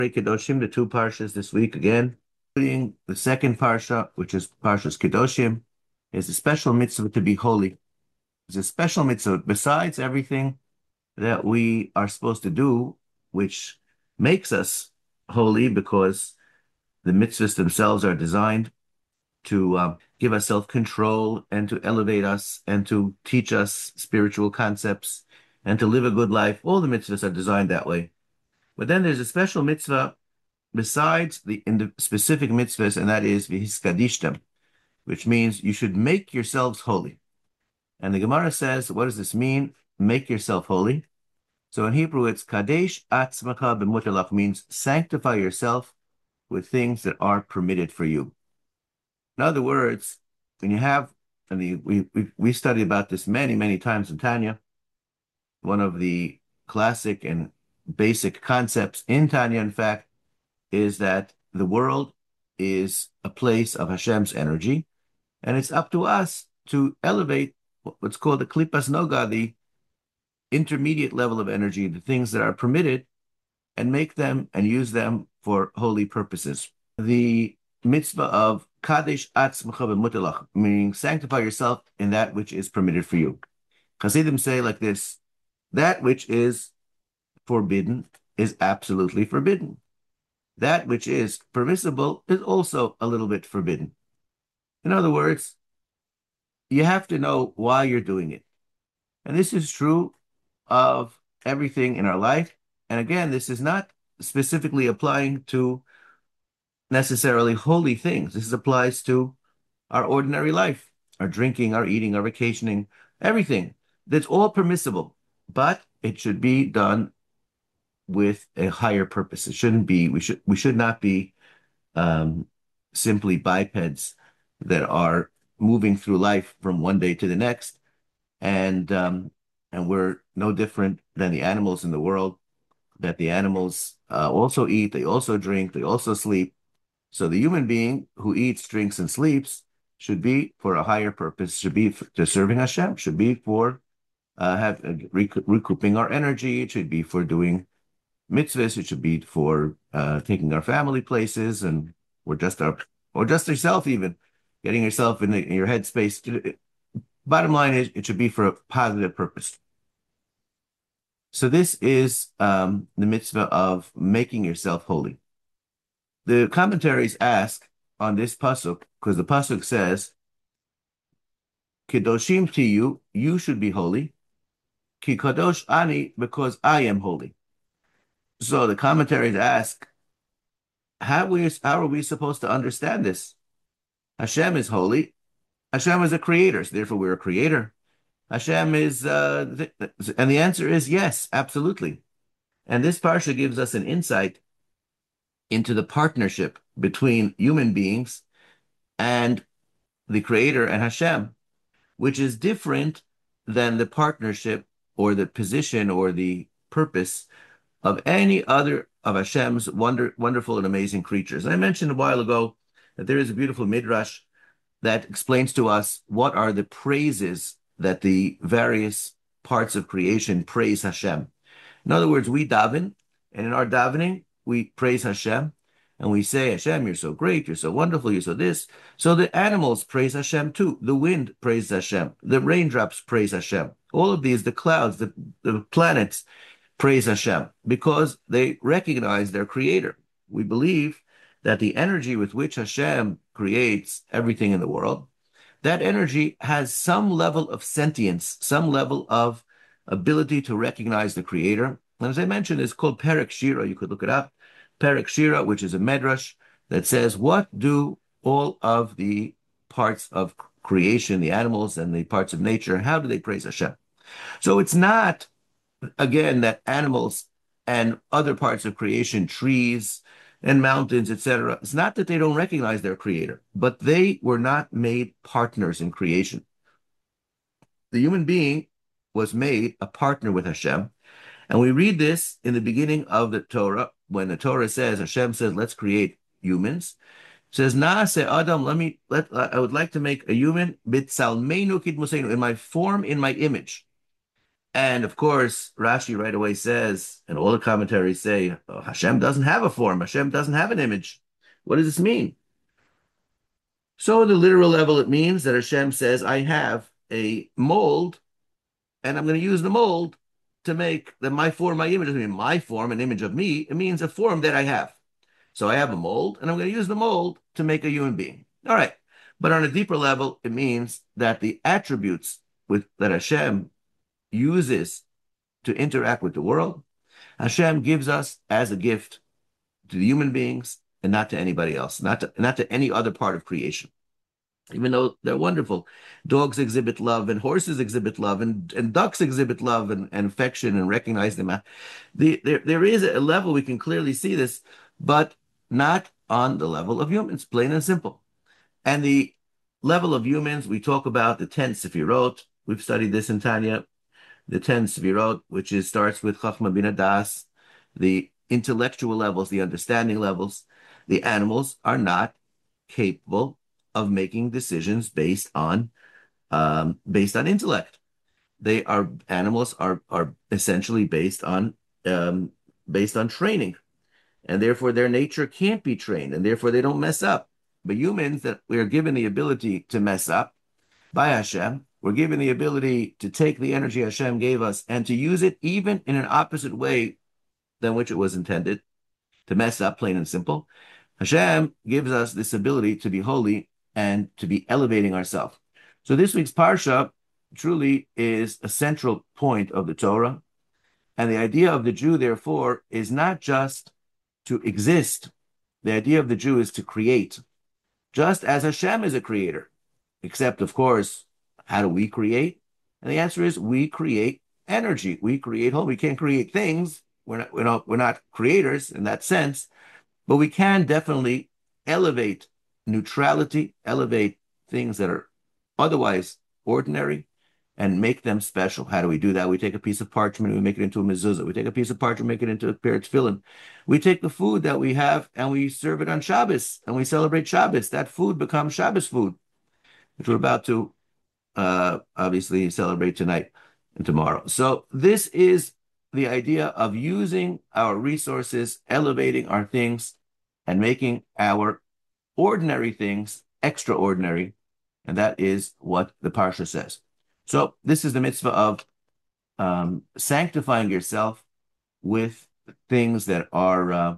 Kedoshim, the two parshas this week again, including the second parsha, which is Parshas Kedoshim, is a special mitzvah to be holy. It's a special mitzvah besides everything that we are supposed to do, which makes us holy because the mitzvahs themselves are designed to give us self-control and to elevate us and to teach us spiritual concepts and to live a good life. All the mitzvahs are designed that way. But then there's a special mitzvah besides in the specific mitzvahs, and that is v'hiskadishtem, which means you should make yourselves holy. And the Gemara says, what does this mean? Make yourself holy. So in Hebrew, it's kadesh atzmacha b'mutalach, means sanctify yourself with things that are permitted for you. In other words, when you have, and we studied about this many, many times in Tanya, one of the classic and basic concepts in Tanya, in fact, is that the world is a place of Hashem's energy, and it's up to us to elevate what's called the klipas noga, the intermediate level of energy, the things that are permitted, and make them and use them for holy purposes. The mitzvah of kadesh atzmacha b'mutalach, meaning sanctify yourself in that which is permitted for you. Hasidim say like this: that which is forbidden is absolutely forbidden. That which is permissible is also a little bit forbidden. In other words, you have to know why you're doing it. And this is true of everything in our life. And again, this is not specifically applying to necessarily holy things. This applies to our ordinary life, our drinking, our eating, our vacationing, everything. That's all permissible, but it should be done with a higher purpose. It shouldn't be, we should not be simply bipeds that are moving through life from one day to the next. And we're no different than the animals in the world, that the animals also eat, they also drink, they also sleep. So the human being who eats, drinks, and sleeps should be for a higher purpose, should be to serving Hashem, should be for recouping our energy, it should be for doing mitzvahs, it should be for taking our family places, and or just yourself, even getting yourself in your headspace. Bottom line is, it should be for a positive purpose. So this is the mitzvah of making yourself holy. The commentaries ask on this pasuk, because the pasuk says, "Kedoshim tiyu, you should be holy. Ki kadosh ani, because I am holy." So the commentaries ask, how are we supposed to understand this? Hashem is holy. Hashem is a creator, so therefore we're a creator. Hashem is, and the answer is yes, absolutely. And this parsha gives us an insight into the partnership between human beings and the creator and Hashem, which is different than the partnership or the position or the purpose of any other of Hashem's wonderful and amazing creatures. And I mentioned a while ago that there is a beautiful midrash that explains to us what are the praises that the various parts of creation praise Hashem. In other words, we daven, and in our davening, we praise Hashem, and we say, Hashem, you're so great, you're so wonderful, you're so this. So the animals praise Hashem too. The wind praises Hashem. The raindrops praise Hashem. All of these, the clouds, the planets, praise Hashem because they recognize their creator. We believe that the energy with which Hashem creates everything in the world, that energy has some level of sentience, some level of ability to recognize the creator. And as I mentioned, it's called Perek Shira. You could look it up. Perek Shira, which is a medrash that says, what do all of the parts of creation, the animals and the parts of nature, how do they praise Hashem? So it's not, again, that animals and other parts of creation, trees and mountains, etc., it's not that they don't recognize their creator, but they were not made partners in creation. The human being was made a partner with Hashem. And we read this in the beginning of the Torah, when the Torah says, Hashem says, let's create humans. It says, Naaseh Adam, I would like to make a human, B'Tsalmeinu Kidmoseinu, in my form, in my image. And of course, Rashi right away says, and all the commentaries say, oh, Hashem doesn't have a form. Hashem doesn't have an image. What does this mean? So, at the literal level, it means that Hashem says, I have a mold, and I'm going to use the mold to make my form, my image. Doesn't mean my form, an image of me. It means a form that I have. So I have a mold, and I'm going to use the mold to make a human being. All right. But on a deeper level, it means that the attributes that Hashem uses to interact with the world, Hashem gives us as a gift to the human beings and not to anybody else, not to any other part of creation. Even though they're wonderful, dogs exhibit love, and horses exhibit love, and ducks exhibit love and affection, and recognize them. There is a level we can clearly see this, but not on the level of humans, plain and simple. And the level of humans, we talk about the 10 Sefirot. We've studied this in Tanya, the 10 Sefirot, which starts with Chachma Bina Das, the intellectual levels, the understanding levels. The animals are not capable of making decisions based on animals are essentially based on training, and therefore their nature can't be trained, and therefore they don't mess up. But humans, that we are given the ability to mess up by Hashem, we're given the ability to take the energy Hashem gave us and to use it even in an opposite way than which it was intended, to mess up, plain and simple. Hashem gives us this ability to be holy and to be elevating ourselves. So this week's Parsha truly is a central point of the Torah. And the idea of the Jew, therefore, is not just to exist. The idea of the Jew is to create, just as Hashem is a creator. Except, of course, how do we create? And the answer is we create energy. We create home. We can't create things. We're not creators in that sense, but we can definitely elevate neutrality, elevate things that are otherwise ordinary, and make them special. How do we do that? We take a piece of parchment, we make it into a mezuzah. We take a piece of parchment, make it into a pair of tefillin. We take the food that we have and we serve it on Shabbos, and we celebrate Shabbos. That food becomes Shabbos food, which we're about to obviously celebrate tonight and tomorrow. So this is the idea of using our resources, elevating our things, and making our ordinary things extraordinary. And that is what the Parsha says. So this is the mitzvah of sanctifying yourself with things that are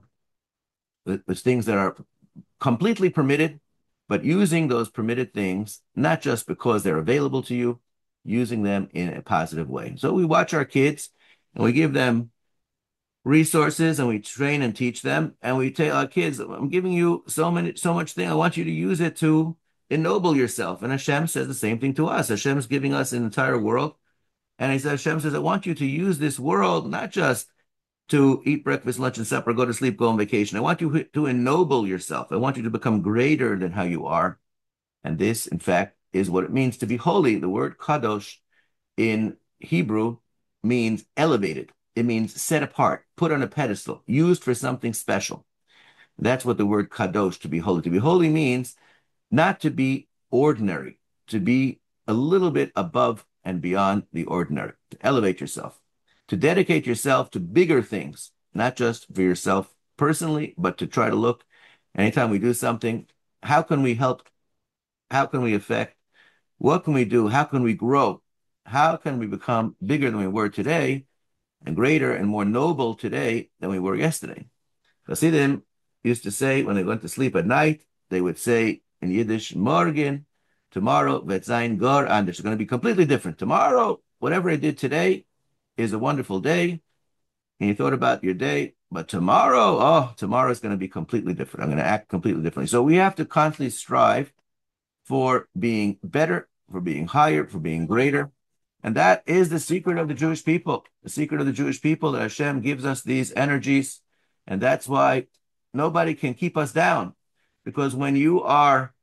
completely permitted, but using those permitted things not just because they're available to you, using them in a positive way. So we watch our kids and we give them resources and we train and teach them, and we tell our kids, I'm giving you so much thing. I want you to use it to ennoble yourself. And Hashem says the same thing to us. Hashem is giving us an entire world. And Hashem says, I want you to use this world not just to eat breakfast, lunch, and supper, go to sleep, go on vacation. I want you to ennoble yourself. I want you to become greater than how you are. And this, in fact, is what it means to be holy. The word kadosh in Hebrew means elevated. It means set apart, put on a pedestal, used for something special. That's what the word kadosh, to be holy. To be holy means not to be ordinary, to be a little bit above and beyond the ordinary, to elevate yourself, to dedicate yourself to bigger things, not just for yourself personally, but to try to look, anytime we do something, how can we help? How can we affect? What can we do? How can we grow? How can we become bigger than we were today, and greater and more noble today than we were yesterday? Hasidim used to say when they went to sleep at night, they would say in Yiddish, morgen, tomorrow, wird sein gar anders. It's going to be completely different. Tomorrow, whatever I did today is a wonderful day, and you thought about your day, but tomorrow is going to be completely different. I'm going to act completely differently. So we have to constantly strive for being better, for being higher, for being greater. And that is the secret of the Jewish people. The secret of the Jewish people, that Hashem gives us these energies. And that's why nobody can keep us down. Because when you are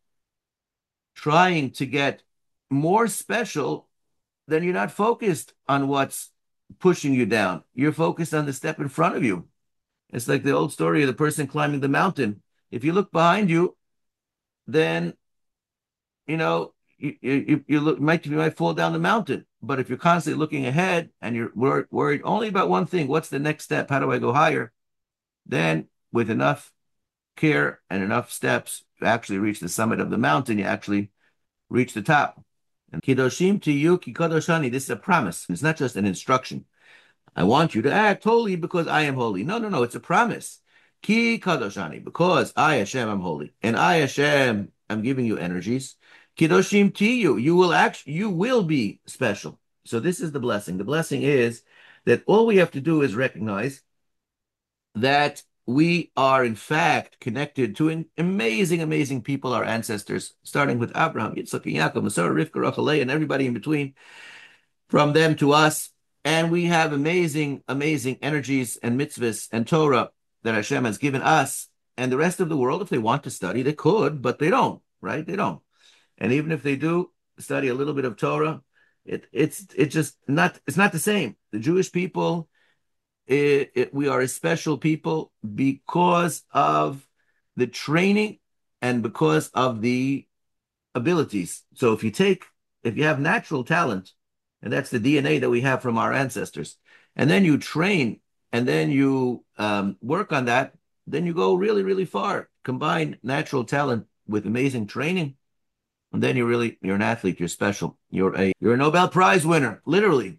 trying to get more special, then you're not focused on what's pushing you down. You're focused on the step in front of you. It's like the old story of the person climbing the mountain. If you look behind you, then, you might fall down the mountain. But if you're constantly looking ahead and you're worried only about one thing, what's the next step? How do I go higher? Then with enough care and enough steps, you actually reach the summit of the mountain. You actually reach the top. And Kidoshim to you, Kikodoshani, this is a promise. It's not just an instruction. I want you to act holy because I am holy. No, no, no. It's a promise. Ki kadoshani, because I, Hashem, am holy. And I, Hashem, am giving you energies. Kidoshim tiyu, you will be special. So this is the blessing. The blessing is that all we have to do is recognize that we are in fact connected to an amazing, amazing people, our ancestors, starting with Abraham, Yitzchak, and Yaakov, Sarah, Rivka, Rachel, Leah, and everybody in between, from them to us. And we have amazing, amazing energies and mitzvahs and Torah that Hashem has given us. And the rest of the world, if they want to study, they could, but they don't, right? They don't. And even if they do study a little bit of Torah, it's just not, it's not the same. The Jewish people, we are a special people because of the training and because of the abilities. So if you have natural talent, and that's the DNA that we have from our ancestors, and then you train and then you work on that, then you go really, really far. Combine natural talent with amazing training, and then you're an athlete. You're special. You're a Nobel Prize winner, literally.